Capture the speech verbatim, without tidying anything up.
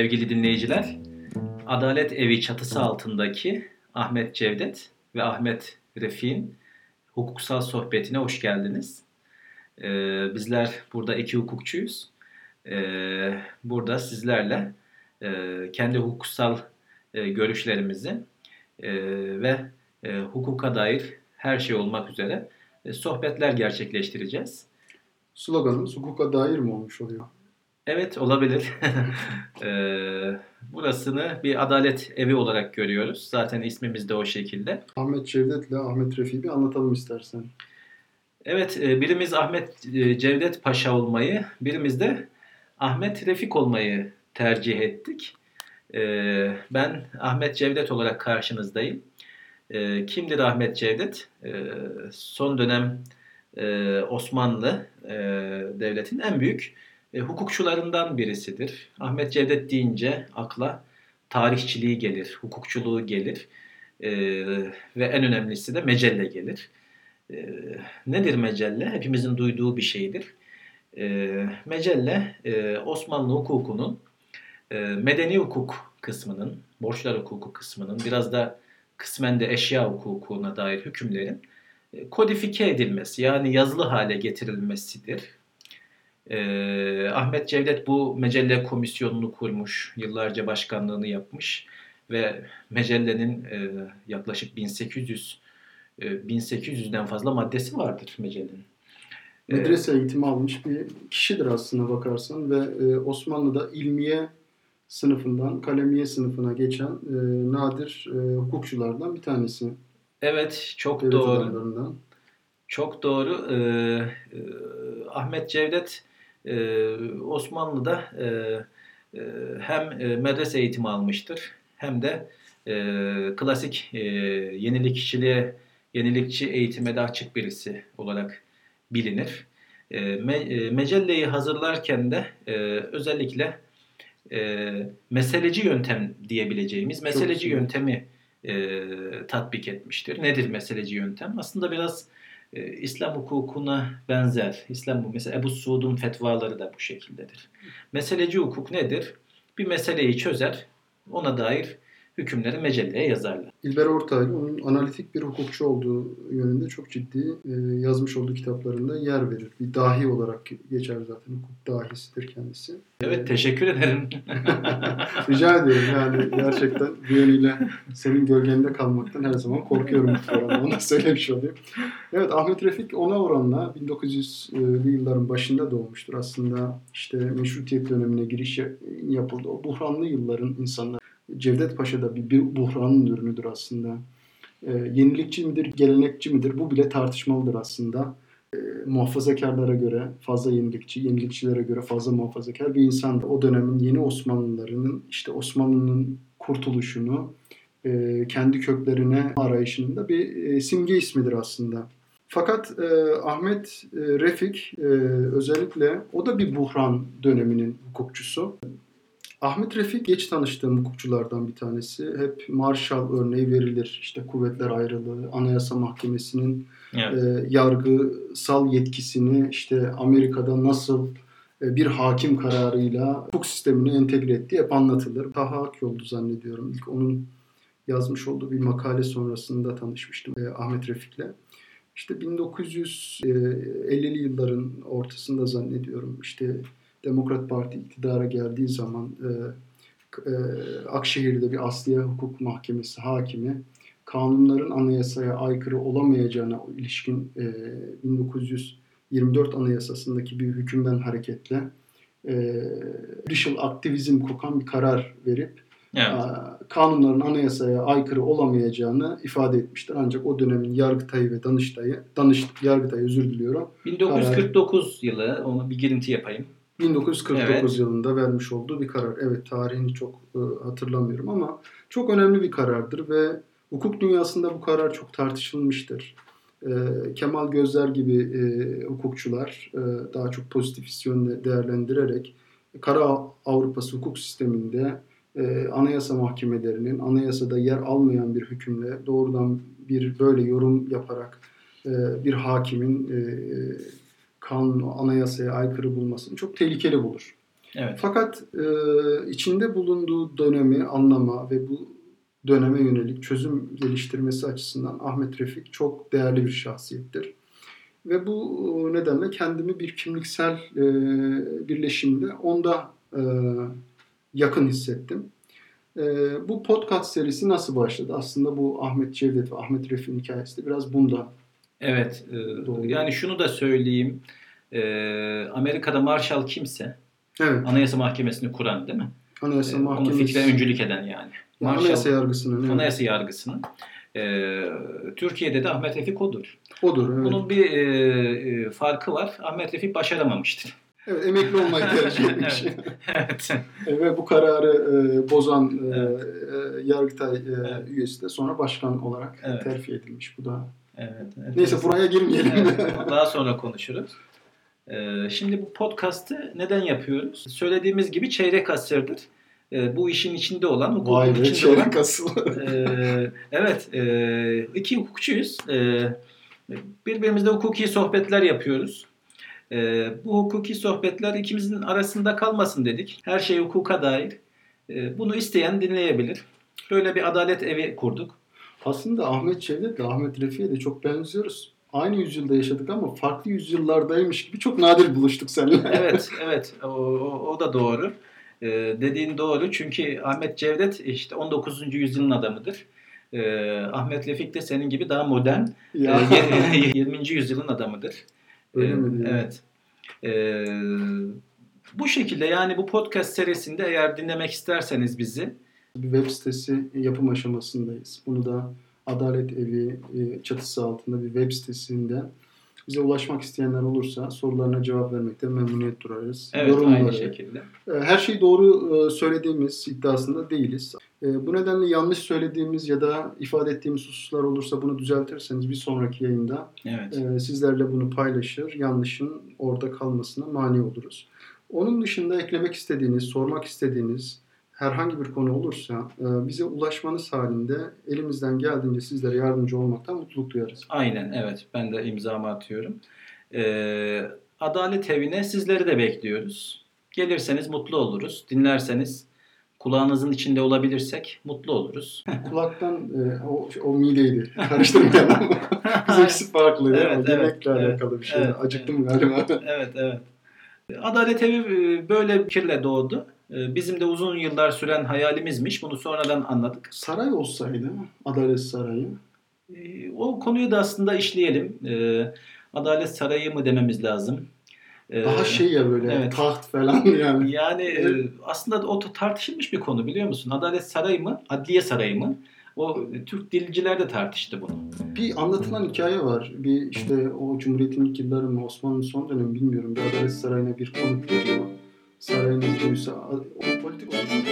Sevgili dinleyiciler, Adalet Evi çatısı altındaki Ahmet Cevdet ve Ahmet Refik'in hukuksal sohbetine hoş geldiniz. Ee, bizler burada iki hukukçuyuz. Ee, burada sizlerle e, kendi hukuksal e, görüşlerimizi e, ve e, hukuka dair her şey olmak üzere e, sohbetler gerçekleştireceğiz. Sloganımız hukuka dair mi olmuş oluyor? Evet, olabilir. Ee, burasını bir adalet evi olarak görüyoruz. Zaten ismimiz de o şekilde. Ahmet Cevdet ile Ahmet Refik'i bir anlatalım istersen. Evet, e, birimiz Ahmet e, Cevdet Paşa olmayı, birimiz de Ahmet Refik olmayı tercih ettik. Ee, ben Ahmet Cevdet olarak karşınızdayım. Ee, kimdir Ahmet Cevdet? Ee, son dönem e, Osmanlı e, Devleti'nin en büyük e, hukukçularından birisidir. Ahmet Cevdet deyince akla tarihçiliği gelir, hukukçuluğu gelir e, ve en önemlisi de mecelle gelir. E, nedir mecelle? Hepimizin duyduğu bir şeydir. E, mecelle e, Osmanlı hukukunun e, medeni hukuk kısmının, borçlar hukuku kısmının, biraz da kısmen de eşya hukukuna dair hükümlerin e, kodifike edilmesi, yani yazılı hale getirilmesidir. Ee, Ahmet Cevdet bu mecelle komisyonunu kurmuş, yıllarca başkanlığını yapmış ve mecellenin e, yaklaşık bin sekiz yüz e, bin sekiz yüzden fazla maddesi vardır mecellenin. Medrese eğitimi almış bir kişidir aslına bakarsan ve e, Osmanlı'da ilmiye sınıfından kalemiye sınıfına geçen e, nadir e, hukukçulardan bir tanesi. Evet, çok Devlet doğru. adamlarından. Çok doğru. Ee, e, Ahmet Cevdet e, Osmanlı'da e, e, hem e, medrese eğitimi almıştır hem de e, klasik e, yenilikçiliğe, yenilikçi eğitime de açık birisi olarak bilinir. E, me, e, mecelleyi hazırlarken de e, özellikle e, meseleci yöntem diyebileceğimiz meseleci yöntemi e, tatbik etmiştir. Nedir meseleci yöntem? Aslında biraz e, İslam hukukuna benzer. İslam mesela Ebu Suud'un fetvaları da bu şekildedir. Meseleci hukuk nedir? Bir meseleyi çözer, ona dair hükümleri mecelleye yazarlar. İlber Ortaylı onun analitik bir hukukçu olduğu yönünde çok ciddi e, yazmış olduğu kitaplarında yer verir. Bir dahi olarak geçer zaten. Hukuk dahisidir kendisi. Evet, teşekkür ederim. Rica ediyorum yani gerçekten bu yönüyle senin gölgende kalmaktan her zaman korkuyorum bu programda. Onu söylemiş olayım. Evet, Ahmet Refik ona oranla bin dokuz yüzlü yılların başında doğmuştur. Aslında işte Meşrutiyet dönemine giriş yapıldı. O buhranlı yılların insanları. Cevdet Paşa da bir, bir buhranın ürünüdür aslında. E, yenilikçi midir, gelenekçi midir? Bu bile tartışmalıdır aslında. E, muhafazakarlara göre fazla yenilikçi, yenilikçilere göre fazla muhafazakar bir insandı. O dönemin yeni Osmanlılarının işte Osmanlı'nın kurtuluşunu e, kendi köklerine arayışında bir e, simge ismidir aslında. Fakat e, Ahmet e, Refik e, özellikle o da bir buhran döneminin hukukçusu. Ahmet Refik geç tanıştığım hukukçulardan bir tanesi. Hep Marshall örneği verilir. İşte kuvvetler ayrılığı, Anayasa Mahkemesi'nin evet. e, yargısal yetkisini işte Amerika'da nasıl e, bir hakim kararıyla hukuk sistemine entegre ettiği hep anlatılır. Taha Akyol'du zannediyorum. İlk onun yazmış olduğu bir makale sonrasında tanışmıştım e, Ahmet Refik'le. İşte bin dokuz yüz ellili yılların ortasında zannediyorum işte Demokrat Parti iktidara geldiği zaman e, e, Akşehir'de bir Asliye Hukuk Mahkemesi hakimi kanunların anayasaya aykırı olamayacağına ilişkin e, bin dokuz yüz yirmi dört Anayasası'ndaki bir hükümden hareketle e, judicial aktivizm kokan bir karar verip evet. a, kanunların anayasaya aykırı olamayacağını ifade etmiştir. Ancak o dönemin Yargıtay'ı ve Danıştay'ı, Danış, Yargıtay'ı özür diliyorum. bin dokuz yüz kırk dokuz karar, yılı, onu bir girinti yapayım. bin dokuz yüz kırk dokuz evet. yılında vermiş olduğu bir karar. Evet, tarihini çok e, hatırlamıyorum ama çok önemli bir karardır ve hukuk dünyasında bu karar çok tartışılmıştır. E, Kemal Gözler gibi e, hukukçular e, daha çok pozitivist yönde değerlendirerek Kara Avrupası hukuk sisteminde e, anayasa mahkemelerinin anayasada yer almayan bir hükümle doğrudan bir böyle yorum yaparak e, bir hakimin e, kanun, anayasaya aykırı bulmasını çok tehlikeli bulur. Evet. Fakat e, içinde bulunduğu dönemi anlama ve bu döneme yönelik çözüm geliştirmesi açısından Ahmet Refik çok değerli bir şahsiyettir. Ve bu nedenle kendimi bir kimliksel e, birleşimde onda e, yakın hissettim. E, bu podcast serisi nasıl başladı? Aslında bu Ahmet Cevdet ve Ahmet Refik'in hikayesi de biraz bunda. Evet. E, yani şunu da söyleyeyim. E, Amerika'da Marshall kimse, evet. Anayasa Mahkemesi'ni kuran değil mi? Anayasa E, Mahkemesi. Onun fikre öncülük eden yani. Marshall, anayasa yargısının. Evet. Anayasa yargısının. E, Türkiye'de de Ahmet Refik odur. Odur, evet. Bunun bir e, farkı var. Ahmet Refik başaramamıştır. Evet, emekli olmayı tercih etmiş. evet. Ve bu kararı e, bozan e, evet. e, Yargıtay e, evet. üyesi de sonra başkan olarak evet. terfi edilmiş. Bu da. Evet. evet. Neyse buraya girmeyelim. Evet, daha sonra konuşuruz. Ee, şimdi bu podcast'ı neden yapıyoruz? Söylediğimiz gibi çeyrek asırdır e, bu işin içinde olan, hukukun Vay be, içinde çeyrek olan. asır. e, evet, e, iki hukukçuyuz. E, birbirimizle hukuki sohbetler yapıyoruz. E, bu hukuki sohbetler ikimizin arasında kalmasın dedik. Her şey hukuka dair. E, bunu isteyen dinleyebilir. Böyle bir adalet evi kurduk. Aslında Ahmet Cevdet ile Ahmet Refik'e de çok benziyoruz. Aynı yüzyılda yaşadık ama farklı yüzyıllardaymış gibi çok nadir buluştuk seninle. evet, evet. O, o, o da doğru. Ee, dediğin doğru. Çünkü Ahmet Cevdet işte on dokuzuncu yüzyılın adamıdır. Ee, Ahmet Refik de senin gibi daha modern Ya. e, yirminci yüzyılın adamıdır. Öyle ee, mi diyeyim? Evet. Ee, bu şekilde yani bu podcast serisinde eğer dinlemek isterseniz bizi. Bir web sitesi yapım aşamasındayız. Bunu da Adalet Evi çatısı altında bir web sitesinde bize ulaşmak isteyenler olursa sorularına cevap vermekte memnuniyet duyarız. Evet, Yorumları. aynı şekilde. Her şeyi doğru söylediğimiz iddiasında değiliz. Bu nedenle yanlış söylediğimiz ya da ifade ettiğimiz hususlar olursa bunu düzeltirseniz bir sonraki yayında evet. sizlerle bunu paylaşır, yanlışın orada kalmasına mani oluruz. Onun dışında eklemek istediğiniz, sormak istediğiniz herhangi bir konu olursa bize ulaşmanız halinde elimizden geldiğince sizlere yardımcı olmaktan mutluluk duyarız. Aynen, evet. Ben de imzamı atıyorum. Ee, Adalet Evi'ne sizleri de bekliyoruz. Gelirseniz mutlu oluruz. Dinlerseniz kulağınızın içinde olabilirsek mutlu oluruz. Kulaktan e, o, o mideydi. Karıştırmayalım. Bizimkisi farklı. Evet, o yemekle evet, alakalı bir şey. evet, Acıktım evet. galiba. evet, evet. Adalet Evi böyle bir fikirle doğdu. Bizim de uzun yıllar süren hayalimizmiş. Bunu sonradan anladık. Saray olsaydı, Adalet Sarayı. O konuyu da aslında işleyelim. Adalet Sarayı mı dememiz lazım? Daha şey ya böyle evet. taht falan yani. Yani evet. aslında o tartışılmış bir konu biliyor musun? Adalet Sarayı mı, Adliye Sarayı mı? O Türk dilciler de tartıştı bunu. Bir anlatılan hikaye var. Bir işte o Cumhuriyet'in ilk yılları mı, Osmanlı'nın son dönemi bilmiyorum. Bir Adalet Sarayı'na bir konuk geliyor. Sarayın buysa o politik